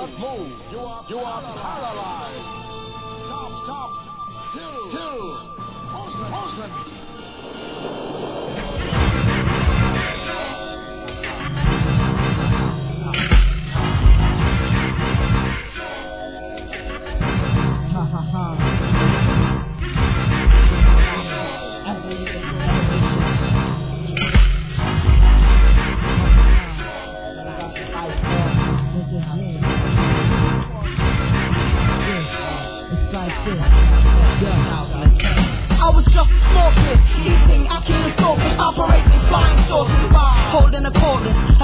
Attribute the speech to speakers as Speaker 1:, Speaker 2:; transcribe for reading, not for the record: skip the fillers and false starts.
Speaker 1: You are paralyzed. Stop. Kill. Poison.
Speaker 2: I was just smoking, eating, acting and stalking, operating, flying, sourcing, holding a cordon.